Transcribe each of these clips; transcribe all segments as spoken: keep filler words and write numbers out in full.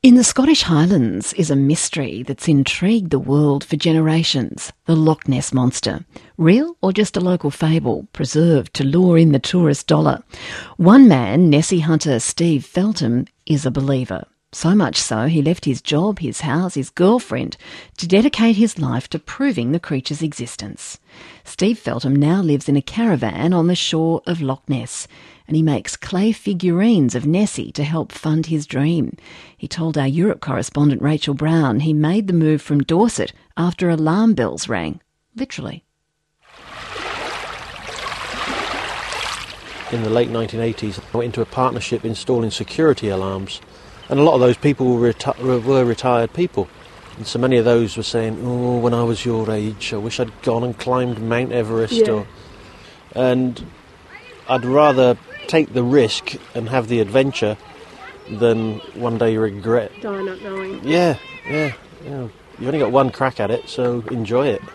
In the Scottish Highlands is a mystery that's intrigued the world for generations, the Loch Ness Monster. Real or just a local fable, preserved to lure in the tourist dollar? One man, Nessie hunter Steve Feltham, is a believer. So much so, he left his job, his house, his girlfriend to dedicate his life to proving the creature's existence. Steve Feltham now lives in a caravan on the shore of Loch Ness, and he makes clay figurines of Nessie to help fund his dream. He told our Europe correspondent Rachel Brown he made the move from Dorset after alarm bells rang. Literally. In the late nineteen eighties, I went into a partnership installing security alarms, and a lot of those people were, reti- were retired people. And so many of those were saying, oh, when I was your age, I wish I'd gone and climbed Mount Everest. Yeah. Or, and I'd rather take the risk and have the adventure than one day regret. Die not knowing. Yeah, yeah, yeah. You've only got one crack at it, so enjoy it.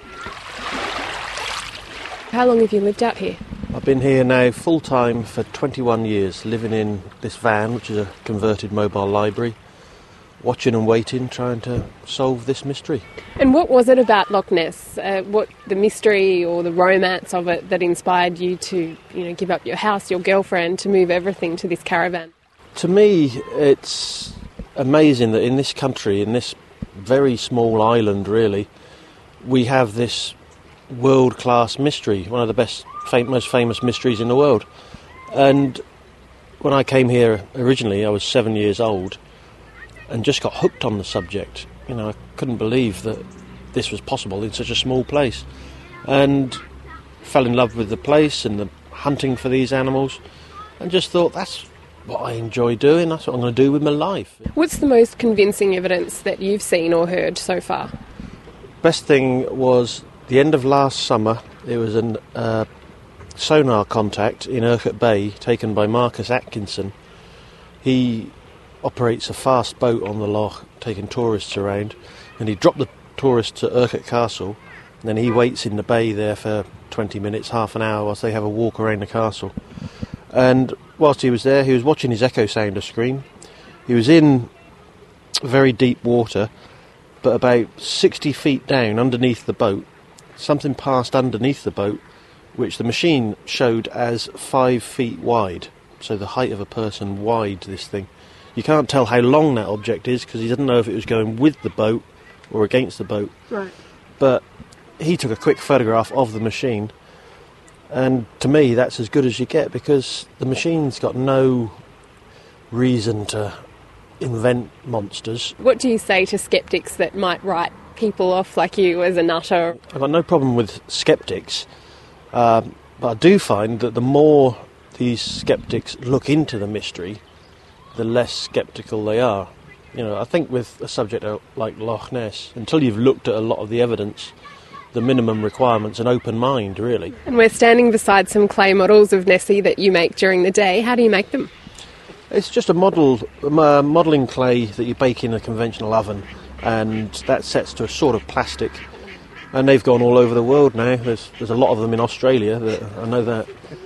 How long have you lived out here? I've been here now full-time for twenty-one years, living in this van, which is a converted mobile library, watching and waiting, trying to solve this mystery. And what was it about Loch Ness, uh, what the mystery or the romance of it that inspired you to, you know, give up your house, your girlfriend, to move everything to this caravan? To me, it's amazing that in this country, in this very small island really, we have this world-class mystery, one of the best, fam- most famous mysteries in the world. And when I came here originally, I was seven years old and just got hooked on the subject. You know, I couldn't believe that this was possible in such a small place. And fell in love with the place and the hunting for these animals, and just thought, that's what I enjoy doing, that's what I'm going to do with my life. What's the most convincing evidence that you've seen or heard so far? Best thing was the end of last summer. It was a uh, sonar contact in Urquhart Bay taken by Marcus Atkinson. He operates a fast boat on the loch, taking tourists around, and he dropped the tourists at Urquhart Castle, and then he waits in the bay there for twenty minutes, half an hour, whilst they have a walk around the castle. And whilst he was there, he was watching his echo sounder screen. He was in very deep water, but about sixty feet down underneath the boat, something passed underneath the boat, which the machine showed as five feet wide, so the height of a person wide, this thing. You can't tell how long that object is because he doesn't know if it was going with the boat or against the boat. Right. But he took a quick photograph of the machine, and to me that's as good as you get, because the machine's got no reason to invent monsters. What do you say to sceptics that might write people off like you as a nutter? I've got no problem with sceptics, um, but I do find that the more these sceptics look into the mystery, the less sceptical they are. You know, I think with a subject like Loch Ness, until you've looked at a lot of the evidence, the minimum requirement's an open mind, really. And we're standing beside some clay models of Nessie that you make during the day. How do you make them? It's just a model, uh, modelling clay that you bake in a conventional oven, and that sets to a sort of plastic. And they've gone all over the world now. There's there's a lot of them in Australia, that, I know that.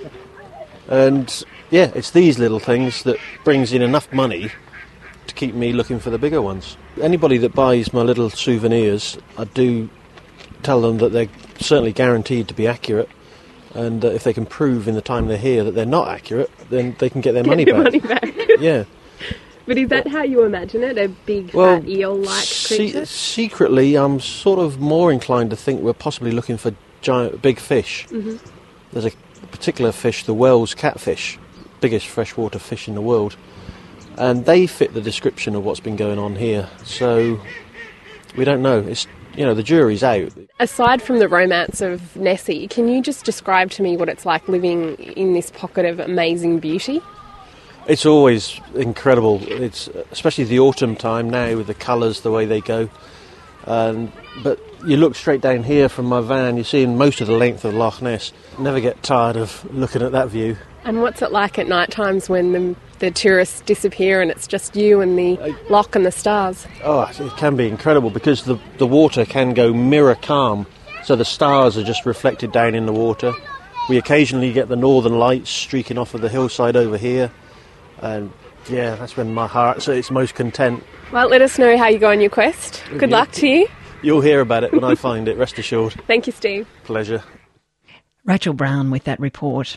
And yeah, it's these little things that brings in enough money to keep me looking for the bigger ones. Anybody that buys my little souvenirs, I do tell them that they're certainly guaranteed to be accurate, and uh, if they can prove in the time they're here that they're not accurate, then they can get their Get money your back. money back. Yeah. But is that how you imagine it? A big, Well, fat, eel-like se- creature? secretly, I'm sort of more inclined to think we're possibly looking for giant, big fish. Mm-hmm. There's a particular fish, the Wells catfish, biggest freshwater fish in the world, and they fit the description of what's been going on here. So we don't know. It's, you know, the jury's out. Aside from the romance of Nessie, can you just describe to me what it's like living in this pocket of amazing beauty? It's always incredible. It's especially the autumn time now with the colours, the way they go. Um, but you look straight down here from my van, you're seeing most of the length of Loch Ness. Never get tired of looking at that view. And what's it like at night times when the, the tourists disappear and it's just you and the loch and the stars? Oh, it can be incredible because the, the water can go mirror calm, so the stars are just reflected down in the water. We occasionally get the northern lights streaking off of the hillside over here, and Yeah, that's when my heart's at its most content. Well, let us know how you go on your quest. Good Yeah. luck to you. You'll hear about it when I find it, rest assured. Thank you, Steve. Pleasure. Rachel Brown with that report.